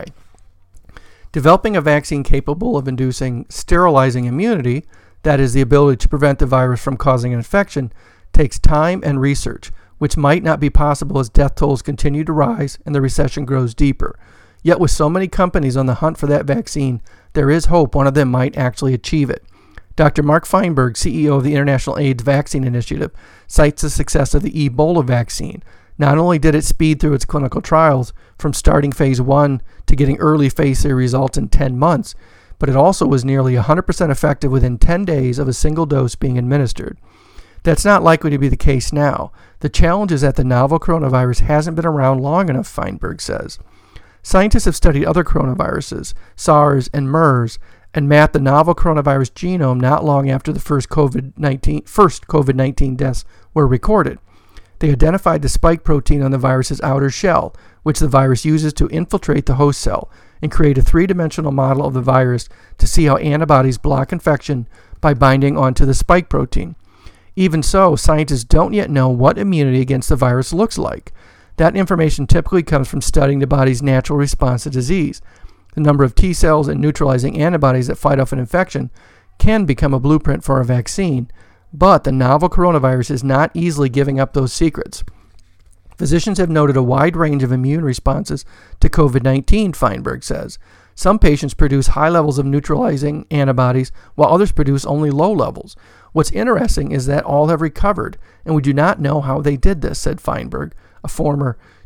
Developing a vaccine capable of inducing sterilizing immunity, that is, the ability to prevent the virus from causing an infection, takes time and research, which might not be possible as death tolls continue to rise and the recession grows deeper. Yet with so many companies on the hunt for that vaccine, there is hope one of them might actually achieve it. Doctor Mark Feinberg, C E O of the International AIDS Vaccine Initiative, cites the success of the Ebola vaccine. Not only did it speed through its clinical trials from starting phase one to getting early phase three results in ten months, but it also was nearly one hundred percent effective within ten days of a single dose being administered. That's not likely to be the case now. The challenge is that the novel coronavirus hasn't been around long enough, Feinberg says. Scientists have studied other coronaviruses, SARS and MERS, and mapped the novel coronavirus genome not long after the first covid nineteen, first covid nineteen deaths were recorded. They identified the spike protein on the virus's outer shell, which the virus uses to infiltrate the host cell, and create a three-dimensional model of the virus to see how antibodies block infection by binding onto the spike protein. Even so, scientists don't yet know what immunity against the virus looks like. That information typically comes from studying the body's natural response to disease. The number of T cells and neutralizing antibodies that fight off an infection can become a blueprint for a vaccine, but the novel coronavirus is not easily giving up those secrets. Physicians have noted a wide range of immune responses to covid nineteen, Feinberg says. Some patients produce high levels of neutralizing antibodies, while others produce only low levels. What's interesting is that all have recovered, and we do not know how they did this, said Feinberg, a former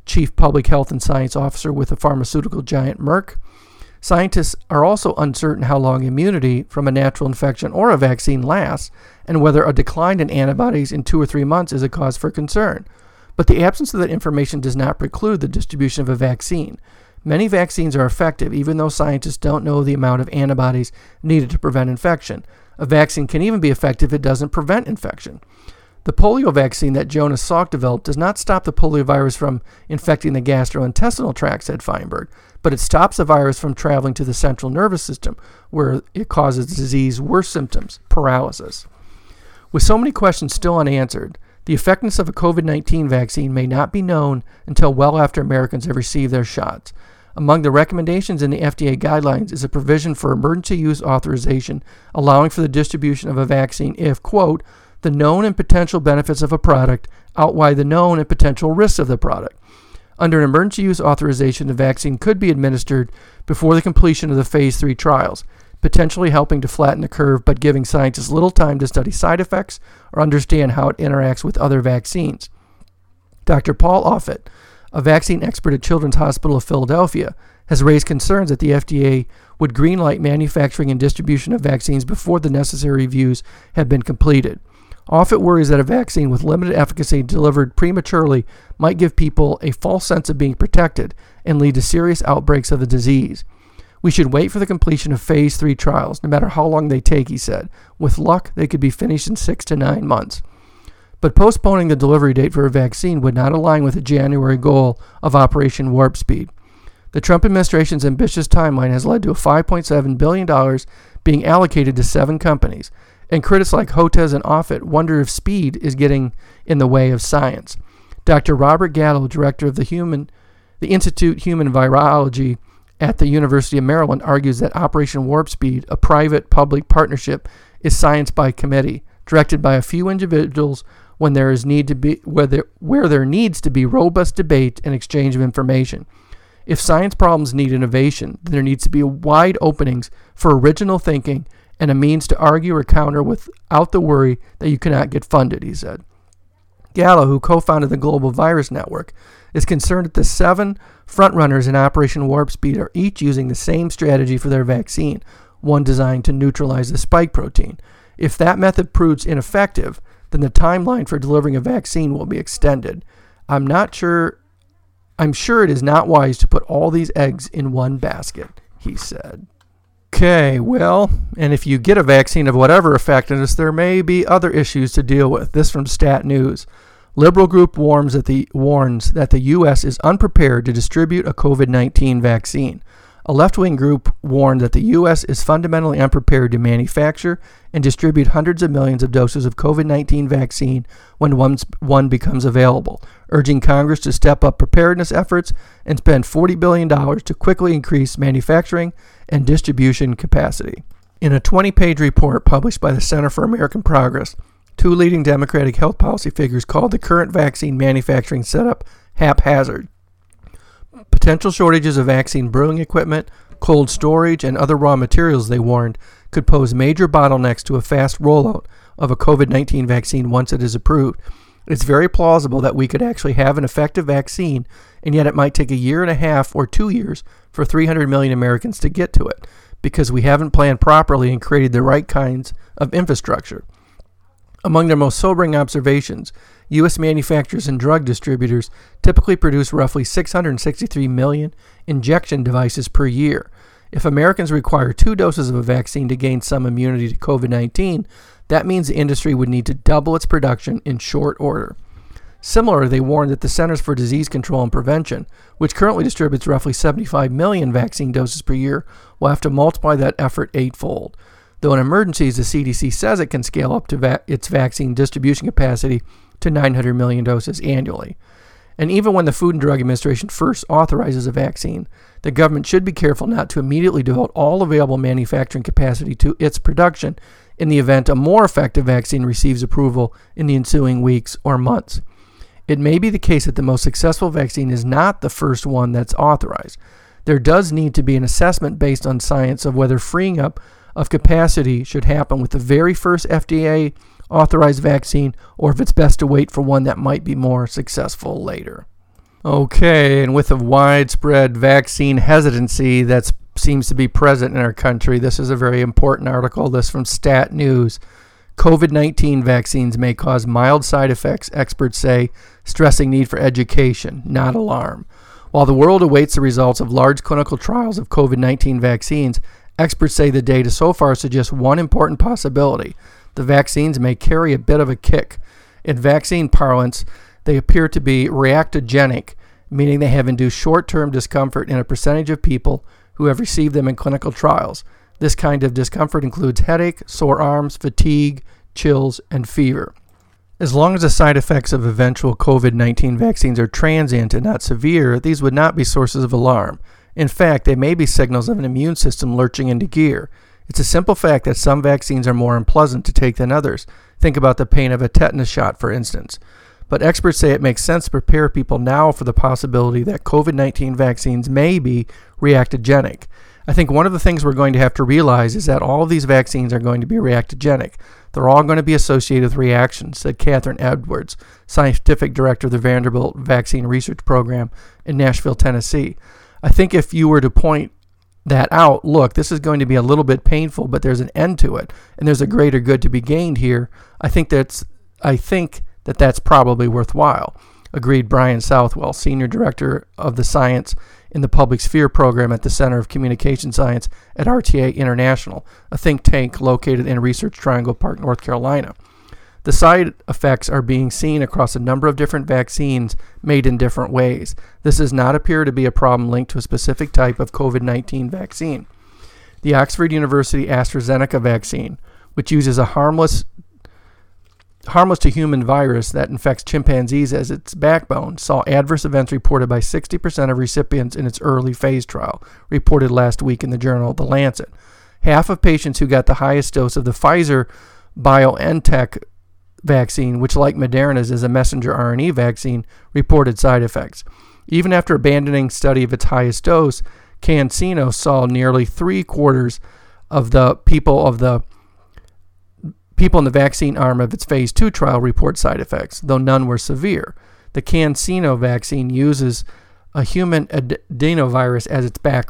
chief public health and science officer with the pharmaceutical giant Merck. Scientists are also uncertain how long immunity from a natural infection or a vaccine lasts, and whether a decline in antibodies in two or three months is a cause for concern. But the absence of that information does not preclude the distribution of a vaccine. Many vaccines are effective even though scientists don't know the amount of antibodies needed to prevent infection. A vaccine can even be effective if it doesn't prevent infection. The polio vaccine that Jonas Salk developed does not stop the poliovirus from infecting the gastrointestinal tract, said Feinberg, but it stops the virus from traveling to the central nervous system, where it causes disease, worse symptoms, paralysis. With so many questions still unanswered, the effectiveness of a covid nineteen vaccine may not be known until well after Americans have received their shots. Among the recommendations in the F D A guidelines is a provision for emergency use authorization allowing for the distribution of a vaccine if, quote, the known and potential benefits of a product outweigh the known and potential risks of the product. Under an emergency use authorization, the vaccine could be administered before the completion of the phase three trials, potentially helping to flatten the curve but giving scientists little time to study side effects or understand how it interacts with other vaccines. Doctor Paul Offit, a vaccine expert at Children's Hospital of Philadelphia, has raised concerns that the F D A would greenlight manufacturing and distribution of vaccines before the necessary reviews have been completed. Offit worries that a vaccine with limited efficacy delivered prematurely might give people a false sense of being protected and lead to serious outbreaks of the disease. We should wait for the completion of phase three trials, no matter how long they take, he said. With luck, they could be finished in six to nine months. But postponing the delivery date for a vaccine would not align with the January goal of Operation Warp Speed. The Trump administration's ambitious timeline has led to a five point seven billion dollars being allocated to seven companies, and critics like Hotez and Offit wonder if speed is getting in the way of science. Doctor Robert Gallo, director of the Human, the Institute Human Virology at the University of Maryland, argues that Operation Warp Speed, a private-public partnership, is science by committee, directed by a few individuals when there is need to be where there, where there needs to be robust debate and exchange of information. If science problems need innovation, then there needs to be wide openings for original thinking and a means to argue or counter without the worry that you cannot get funded, he said. Gallo, who co-founded the Global Virus Network, is concerned that the seven frontrunners in Operation Warp Speed are each using the same strategy for their vaccine, one designed to neutralize the spike protein. If that method proves ineffective, then the timeline for delivering a vaccine will be extended. I'm not sure, I'm sure it is not wise to put all these eggs in one basket, he said. Okay, well, and if you get a vaccine of whatever effectiveness, there may be other issues to deal with. This from Stat News. Liberal group warns that the warns that the U S is unprepared to distribute a covid nineteen vaccine. A left-wing group warned that the U S is fundamentally unprepared to manufacture and distribute hundreds of millions of doses of covid nineteen vaccine when one becomes available, urging Congress to step up preparedness efforts and spend forty billion dollars to quickly increase manufacturing and distribution capacity. In a twenty-page report published by the Center for American Progress, two leading Democratic health policy figures called the current vaccine manufacturing setup haphazard. Potential shortages of vaccine brewing equipment, cold storage, and other raw materials, they warned, could pose major bottlenecks to a fast rollout of a covid nineteen vaccine once it is approved. It's very plausible that we could actually have an effective vaccine, and yet it might take a year and a half or two years for three hundred million Americans to get to it, because we haven't planned properly and created the right kinds of infrastructure. Among their most sobering observations, U S manufacturers and drug distributors typically produce roughly six hundred sixty-three million injection devices per year. If Americans require two doses of a vaccine to gain some immunity to covid nineteen, that means the industry would need to double its production in short order. Similarly, they warned that the Centers for Disease Control and Prevention, which currently distributes roughly seventy-five million vaccine doses per year, will have to multiply that effort eightfold. Though in emergencies, the C D C says it can scale up to va- its vaccine distribution capacity to nine hundred million doses annually. And even when the Food and Drug Administration first authorizes a vaccine, the government should be careful not to immediately devote all available manufacturing capacity to its production in the event a more effective vaccine receives approval in the ensuing weeks or months. It may be the case that the most successful vaccine is not the first one that's authorized. There does need to be an assessment based on science of whether freeing up of capacity should happen with the very first F D A authorized vaccine, or if it's best to wait for one that might be more successful later. Okay, and with a widespread vaccine hesitancy that seems to be present in our country, this is a very important article. This from Stat News. COVID nineteen vaccines may cause mild side effects, experts say, stressing need for education, not alarm. While the world awaits the results of large clinical trials of COVID nineteen vaccines, experts say the data so far suggests one important possibility. The vaccines may carry a bit of a kick. In vaccine parlance, they appear to be reactogenic, meaning they have induced short-term discomfort in a percentage of people who have received them in clinical trials. This kind of discomfort includes headache, sore arms, fatigue, chills, and fever. As long as the side effects of eventual COVID nineteen vaccines are transient and not severe, these would not be sources of alarm. In fact, they may be signals of an immune system lurching into gear. It's a simple fact that some vaccines are more unpleasant to take than others. Think about the pain of a tetanus shot, for instance. But experts say it makes sense to prepare people now for the possibility that COVID nineteen vaccines may be reactogenic. I think one of the things we're going to have to realize is that all of these vaccines are going to be reactogenic. They're all going to be associated with reactions, said Catherine Edwards, scientific director of the Vanderbilt Vaccine Research Program in Nashville, Tennessee. I think if you were to point that out, look, this is going to be a little bit painful, but there's an end to it, and there's a greater good to be gained here. I think that's, I think that that's probably worthwhile, agreed Brian Southwell, senior director of the Science in the Public Sphere program at the Center of Communication Science at R T A International, a think tank located in Research Triangle Park, North Carolina. The side effects are being seen across a number of different vaccines made in different ways. This does not appear to be a problem linked to a specific type of COVID nineteen vaccine. The Oxford University AstraZeneca vaccine, which uses a harmless harmless to human virus that infects chimpanzees as its backbone, saw adverse events reported by sixty percent of recipients in its early phase trial, reported last week in the journal The Lancet. Half of patients who got the highest dose of the Pfizer BioNTech vaccine, which like Moderna's is a messenger R N A vaccine, reported side effects. Even after abandoning study of its highest dose, CanSino saw nearly three quarters of the people of the People in the vaccine arm of its phase two trial report side effects, though none were severe. The CanSino vaccine uses a human adenovirus as its back,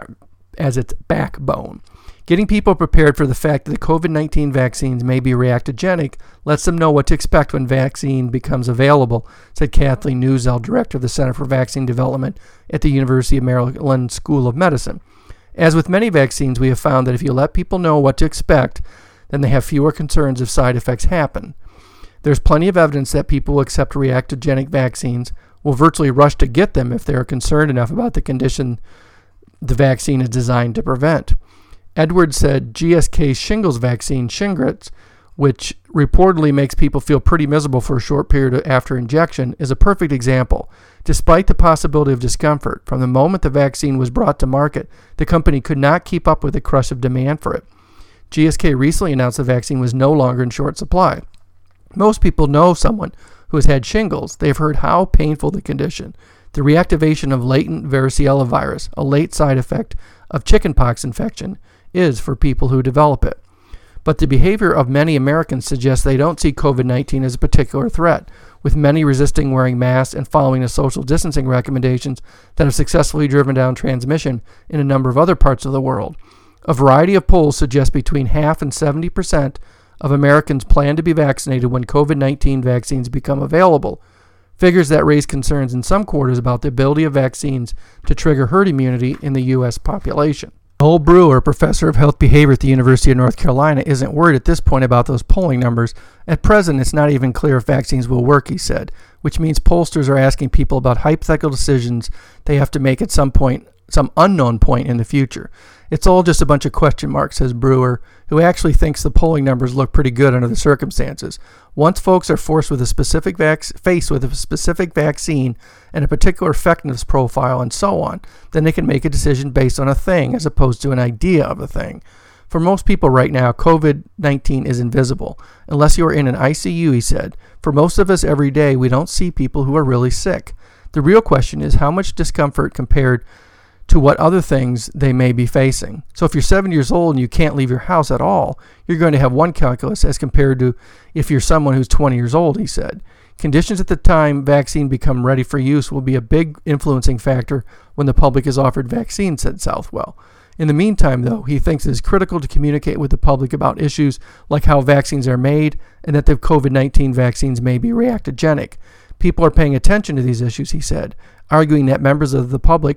as its backbone. Getting people prepared for the fact that the COVID nineteen vaccines may be reactogenic lets them know what to expect when vaccine becomes available, said Kathleen Newzell, director of the Center for Vaccine Development at the University of Maryland School of Medicine. As with many vaccines, we have found that if you let people know what to expect, then they have fewer concerns if side effects happen. There's plenty of evidence that people who accept reactogenic vaccines will virtually rush to get them if they are concerned enough about the condition the vaccine is designed to prevent. Edwards said G S K's shingles vaccine, Shingrix, which reportedly makes people feel pretty miserable for a short period after injection, is a perfect example. Despite the possibility of discomfort, from the moment the vaccine was brought to market, the company could not keep up with the crush of demand for it. G S K recently announced the vaccine was no longer in short supply. Most people know someone who has had shingles. They've heard how painful the condition, the reactivation of latent varicella virus, a late side effect of chickenpox infection, is for people who develop it. But the behavior of many Americans suggests they don't see COVID nineteen as a particular threat, with many resisting wearing masks and following the social distancing recommendations that have successfully driven down transmission in a number of other parts of the world. A variety of polls suggest between half and seventy percent of Americans plan to be vaccinated when COVID nineteen vaccines become available, figures that raise concerns in some quarters about the ability of vaccines to trigger herd immunity in the U S population. Noel Brewer, professor of health behavior at the University of North Carolina, isn't worried at this point about those polling numbers. At present, it's not even clear if vaccines will work, he said, which means pollsters are asking people about hypothetical decisions they have to make at some point, some unknown point in the future. It's all just a bunch of question marks, says Brewer, who actually thinks the polling numbers look pretty good under the circumstances. Once folks are forced with a specific vac- faced with a specific vaccine and a particular effectiveness profile and so on, then they can make a decision based on a thing as opposed to an idea of a thing. For most people right now, COVID nineteen is invisible, unless you are in an I C U, he said. For most of us every day, we don't see people who are really sick. The real question is how much discomfort compared to what other things they may be facing. So if you're seven years old and you can't leave your house at all, you're going to have one calculus as compared to if you're someone who's twenty years old, he said. Conditions at the time vaccine become ready for use will be a big influencing factor when the public is offered vaccines, said Southwell. In the meantime, though, he thinks it is critical to communicate with the public about issues like how vaccines are made and that the covid nineteen vaccines may be reactogenic. People are paying attention to these issues, he said, arguing that members of the public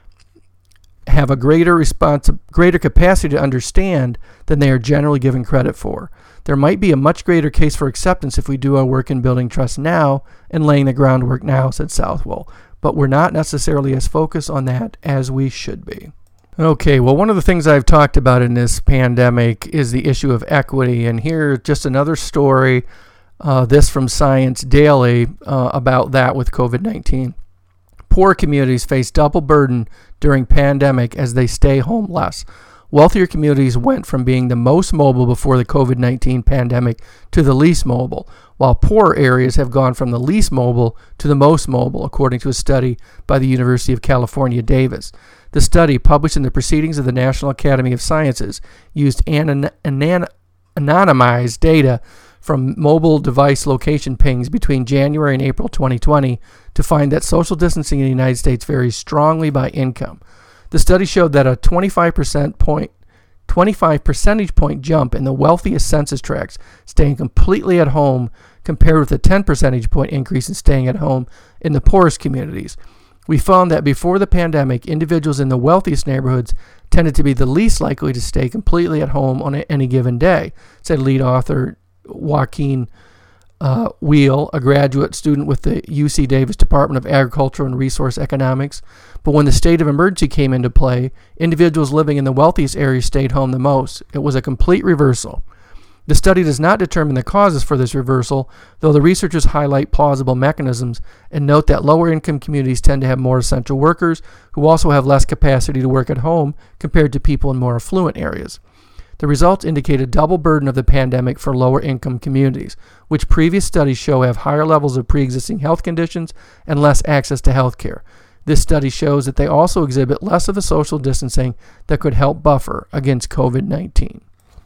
have a greater response, greater capacity to understand than they are generally given credit for. There might be a much greater case for acceptance if we do our work in building trust now and laying the groundwork now, said Southwell, but we're not necessarily as focused on that as we should be. Okay, well, one of the things I've talked about in this pandemic is the issue of equity, and here just another story, uh, this from Science Daily, uh, about that with covid nineteen. Poor communities face double burden during pandemic as they stay home less. Wealthier communities went from being the most mobile before the covid nineteen pandemic to the least mobile, while poorer areas have gone from the least mobile to the most mobile, according to a study by the University of California, Davis. The study, published in the Proceedings of the National Academy of Sciences, used anon- anon- anonymized data from mobile device location pings between January and April twenty twenty to find that social distancing in the United States varies strongly by income. The study showed that a twenty-five percent point, twenty-five percentage point jump in the wealthiest census tracts staying completely at home compared with a ten percentage point increase in staying at home in the poorest communities. We found that before the pandemic, individuals in the wealthiest neighborhoods tended to be the least likely to stay completely at home on any given day, said lead author Joaquin uh, Wheel, a graduate student with the U C Davis Department of Agriculture and Resource Economics. But when the state of emergency came into play, individuals living in the wealthiest areas stayed home the most. It was a complete reversal. The study does not determine the causes for this reversal, though the researchers highlight plausible mechanisms and note that lower-income communities tend to have more essential workers who also have less capacity to work at home compared to people in more affluent areas. The results indicate a double burden of the pandemic for lower-income communities, which previous studies show have higher levels of pre-existing health conditions and less access to health care. This study shows that they also exhibit less of the social distancing that could help buffer against covid nineteen.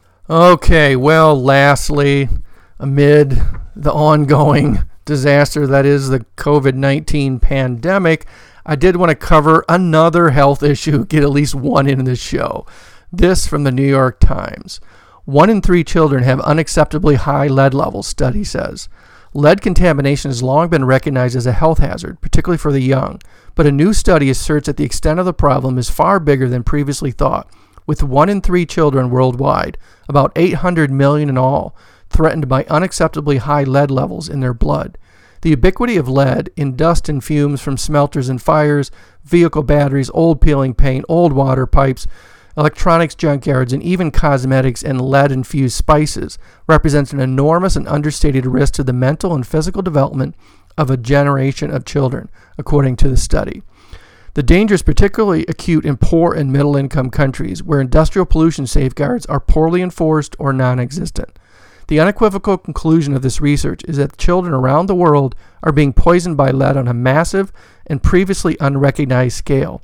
Okay, well, lastly, amid the ongoing disaster that is the covid nineteen pandemic, I did want to cover another health issue, get at least one in the show. This from the New York Times. One in three children have unacceptably high lead levels, study says. Lead contamination has long been recognized as a health hazard, particularly for the young, but a new study asserts that the extent of the problem is far bigger than previously thought, with one in three children worldwide, about eight hundred million in all, threatened by unacceptably high lead levels in their blood. The ubiquity of lead in dust and fumes from smelters and fires, vehicle batteries, old peeling paint, old water pipes, electronics junkyards, and even cosmetics and lead-infused spices represents an enormous and understated risk to the mental and physical development of a generation of children, according to the study. The danger is particularly acute in poor and middle-income countries, where industrial pollution safeguards are poorly enforced or non-existent. The unequivocal conclusion of this research is that children around the world are being poisoned by lead on a massive and previously unrecognized scale,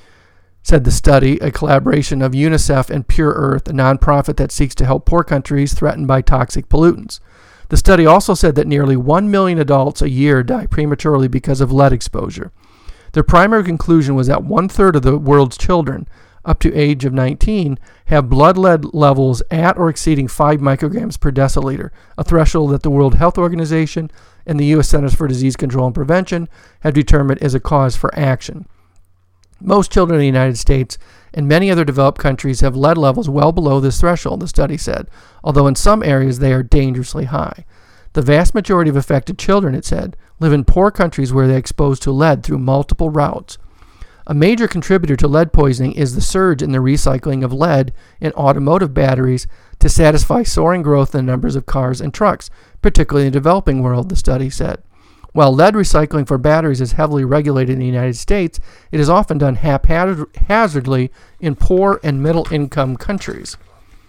said the study, a collaboration of UNICEF and Pure Earth, a nonprofit that seeks to help poor countries threatened by toxic pollutants. The study also said that nearly one million adults a year die prematurely because of lead exposure. Their primary conclusion was that one-third of the world's children, up to age of nineteen, have blood lead levels at or exceeding five micrograms per deciliter, a threshold that the World Health Organization and the U S Centers for Disease Control and Prevention have determined as a cause for action. Most children in the United States and many other developed countries have lead levels well below this threshold, the study said, although in some areas they are dangerously high. The vast majority of affected children, it said, live in poor countries where they are exposed to lead through multiple routes. A major contributor to lead poisoning is the surge in the recycling of lead in automotive batteries to satisfy soaring growth in the numbers of cars and trucks, particularly in the developing world, the study said. While lead recycling for batteries is heavily regulated in the United States, it is often done haphazardly in poor and middle-income countries.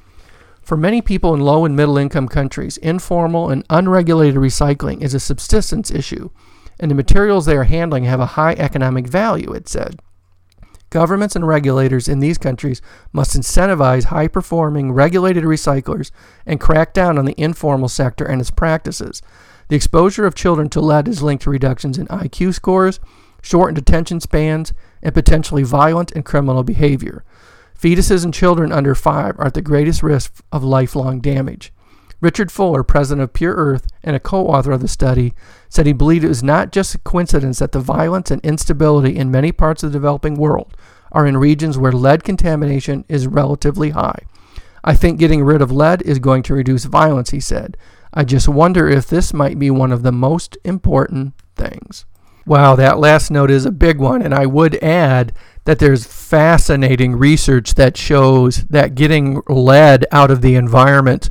For many people in low and middle-income countries, informal and unregulated recycling is a subsistence issue, and the materials they are handling have a high economic value, it said. Governments and regulators in these countries must incentivize high-performing, regulated recyclers and crack down on the informal sector and its practices. The exposure of children to lead is linked to reductions in I Q scores, shortened attention spans, and potentially violent and criminal behavior. Fetuses and children under five are at the greatest risk of lifelong damage. Richard Fuller, president of Pure Earth and a co-author of the study, said he believed it was not just a coincidence that the violence and instability in many parts of the developing world are in regions where lead contamination is relatively high. I think getting rid of lead is going to reduce violence, he said. I just wonder if this might be one of the most important things. Wow, that last note is a big one, and I would add that there's fascinating research that shows that getting lead out of the environment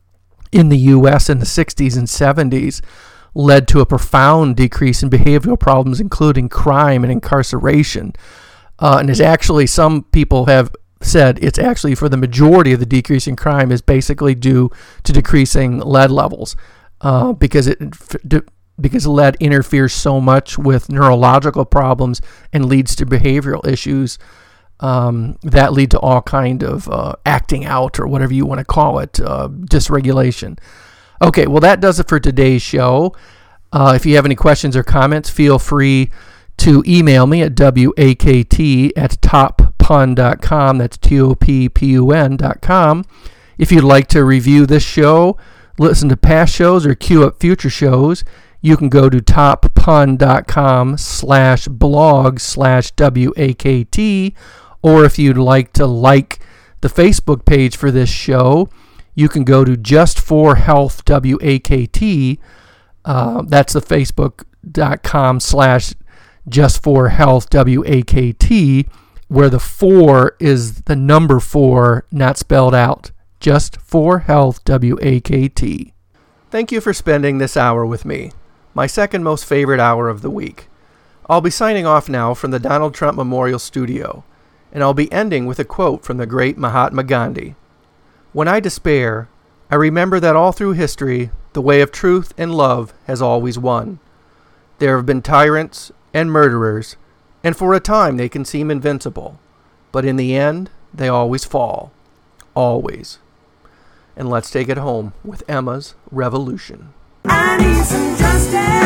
in the U S in the sixties and seventies led to a profound decrease in behavioral problems, including crime and incarceration. Uh, and it's actually, some people have said it's actually for the majority of the decrease in crime is basically due to decreasing lead levels, uh, because it because lead interferes so much with neurological problems and leads to behavioral issues um, that lead to all kind of uh, acting out, or whatever you want to call it, uh, dysregulation. Okay, well, that does it for today's show. Uh, if you have any questions or comments, feel free to email me at wakt at top pun dot com. That's T O P P U N dot com. If you'd like to review this show, listen to past shows, or queue up future shows, you can go to top pun dot com slash blog slash W A K T. Or if you'd like to like the Facebook page for this show, you can go to Just for Health W A K T. Uh, that's the facebook.com slash Just for Health W A K T, where the four is the number four, not spelled out. Just for Health W A K T. Thank you for spending this hour with me, my second most favorite hour of the week. I'll be signing off now from the Donald Trump Memorial Studio, and I'll be ending with a quote from the great Mahatma Gandhi. When I despair, I remember that all through history, the way of truth and love has always won. There have been tyrants and murderers, and for a time they can seem invincible, but in the end, they always fall. Always. And let's take it home with Emma's Revolution. I need some justice.